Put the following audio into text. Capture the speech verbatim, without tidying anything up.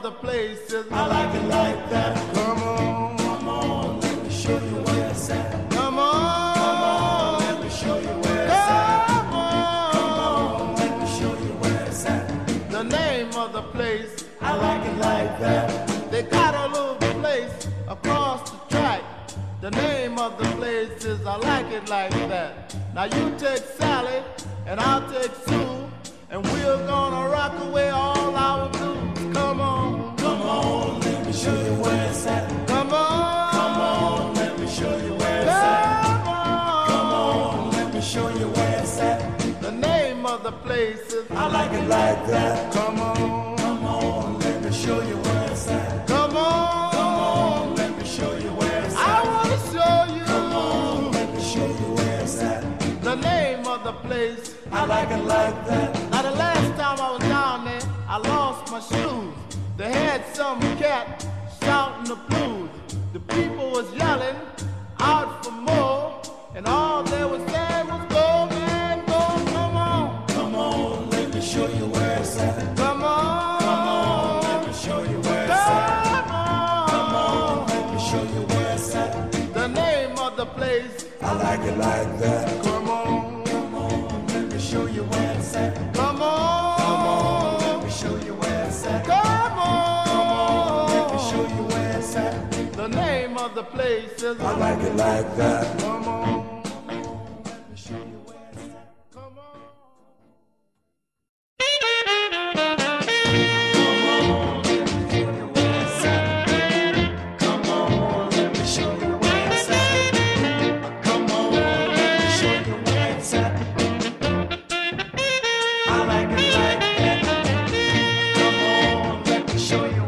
of the place is I like it like that. Come on, Come on, let me show you where it's at. come on, Come on, let me show you where it's at. come on. Come on, let me show you where it's at. The name of the place, I like it like that. they got a little place across the track. The name of the place is I like it like that. Now you take Sally and I'll take Sue, and we're gonna rock away all our blues. Come on, Come on, let me show you where it's at. come on, Come on, let me show you where it's at. come on. Come on, let me show you where it's at. The name of the place is I like it like that. Come on, Come on, let me show you where it's at. come on, Come on, let me show you where it's I at. wanna show you. Come on, let me show you where it's at. The name of the place. I like it like that. Now the last time I was down there, I lost my shoes. They had some cat shouting the blues. The people was yelling out for more, and all they was saying was go man, go, come on, Come on, let me show you where it's at. come on, Come on, let me show you where it's at. come on, Come on, let me show you where it's at. The name of the place. I like it like that. Come on, Come on, let me show you where it's at. come on, Come on, let me show you where it's at. come on, Let me show you where it's at. The name of the place is I like it like that. Come on. Let me show you where it's at. Come on. Come on, let me show you where it's at. Come on, let me show you where it's at. I like it like that. Come on, let me show you